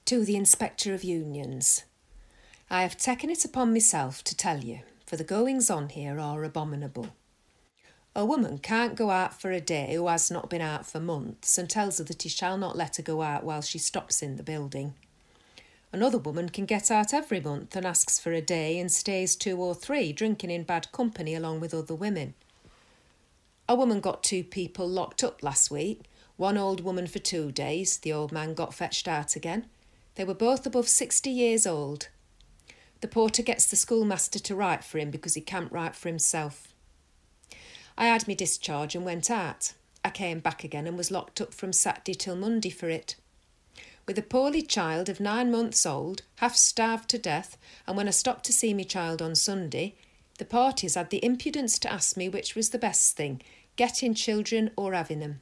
To the Inspector of Unions. I have taken it upon myself to tell you, for the goings-on here are abominable. A woman can't go out for a day who has not been out for months and tells her that he shall not let her go out while she stops in the building. Another woman can get out every month and asks for a day and stays 2 or 3, drinking in bad company along with other women. A woman got 2 people locked up last week, one old woman for 2 days, the old man got fetched out again. They were both above 60 years old. The porter gets the schoolmaster to write for him because he can't write for himself. I had me discharge and went out. I came back again and was locked up from Saturday till Monday for it. With a poorly child of 9 months old, half starved to death, and when I stopped to see me child on Sunday, the parties had the impudence to ask me which was the best thing, getting children or having them.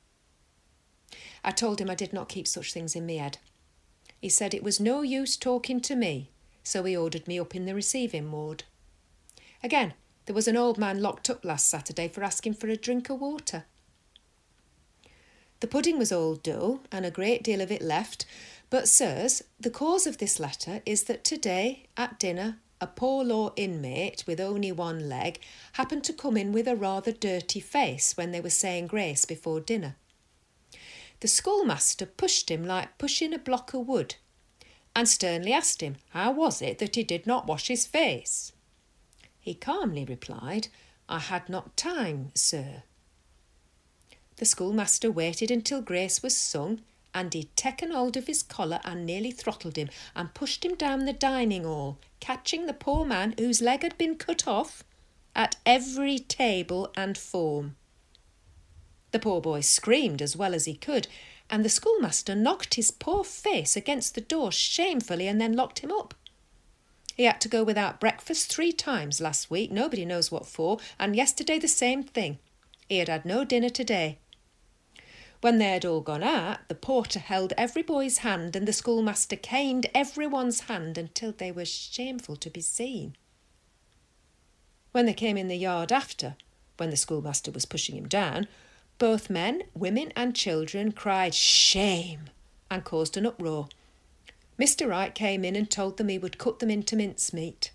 I told him I did not keep such things in me head. He said it was no use talking to me, so he ordered me up in the receiving ward. Again, there was an old man locked up last Saturday for asking for a drink of water. The pudding was all dull and a great deal of it left, but, sirs, the cause of this letter is that today, at dinner, a poor law inmate with only one leg happened to come in with a rather dirty face when they were saying grace before dinner. The schoolmaster pushed him like pushing a block of wood, and sternly asked him how was it that he did not wash his face. He calmly replied, "I had not time, sir." The schoolmaster waited until grace was sung, and he'd taken hold of his collar and nearly throttled him and pushed him down the dining hall, catching the poor man whose leg had been cut off at every table and form. The poor boy screamed as well as he could, and the schoolmaster knocked his poor face against the door shamefully and then locked him up. He had to go without breakfast 3 times last week, nobody knows what for, and yesterday the same thing. He had had no dinner today. When they had all gone out, the porter held every boy's hand and the schoolmaster caned everyone's hand until they were shameful to be seen. When they came in the yard after, when the schoolmaster was pushing him down, both men, women and children cried "Shame!" and caused an uproar. Mr. Wright came in and told them he would cut them into mincemeat.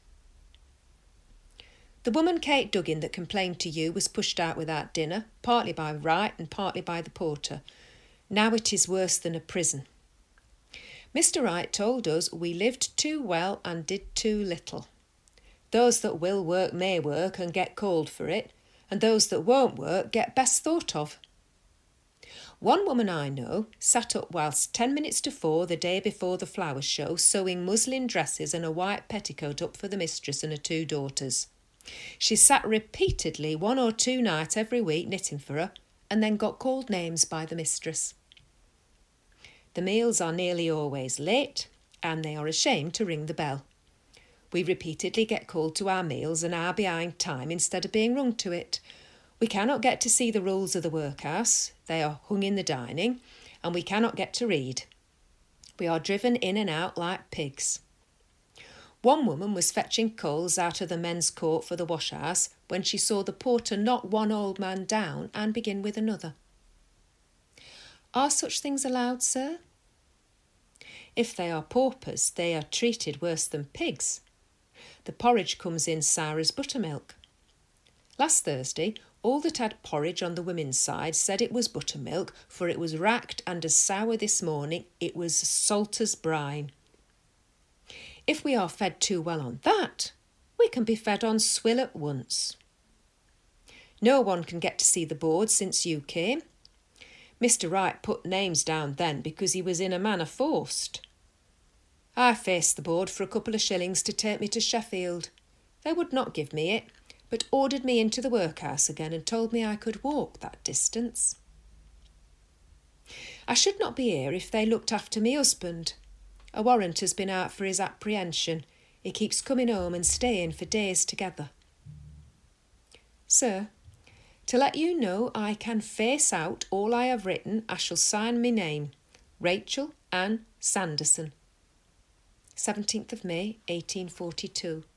The woman Kate Duggan that complained to you was pushed out without dinner, partly by Wright and partly by the porter. Now it is worse than a prison. Mr. Wright told us we lived too well and did too little. Those that will work may work and get called for it, and those that won't work get best thought of. One woman I know sat up whilst 10 minutes to 4 the day before the flower show sewing muslin dresses and a white petticoat up for the mistress and her 2 daughters. She sat repeatedly 1 or 2 nights every week knitting for her and then got called names by the mistress. The meals are nearly always late and they are ashamed to ring the bell. We repeatedly get called to our meals and are behind time instead of being rung to it. We cannot get to see the rules of the workhouse, they are hung in the dining, and we cannot get to read. We are driven in and out like pigs. One woman was fetching coals out of the men's court for the washhouse when she saw the porter knock one old man down and begin with another. Are such things allowed, sir? If they are paupers, they are treated worse than pigs. The porridge comes in sour as buttermilk. Last Thursday, all that had porridge on the women's side said it was buttermilk, for it was racked, and as sour this morning it was salt as brine. If we are fed too well on that, we can be fed on swill at once. No one can get to see the board since you came. Mr. Wright put names down then because he was in a manner forced. I faced the board for a couple of shillings to take me to Sheffield. They would not give me it, but ordered me into the workhouse again and told me I could walk that distance. I should not be here if they looked after me husband. A warrant has been out for his apprehension. He keeps coming home and staying for days together. Sir, to let you know I can face out all I have written, I shall sign my name, Rachel Ann Sanderson. 17th of May, 1842.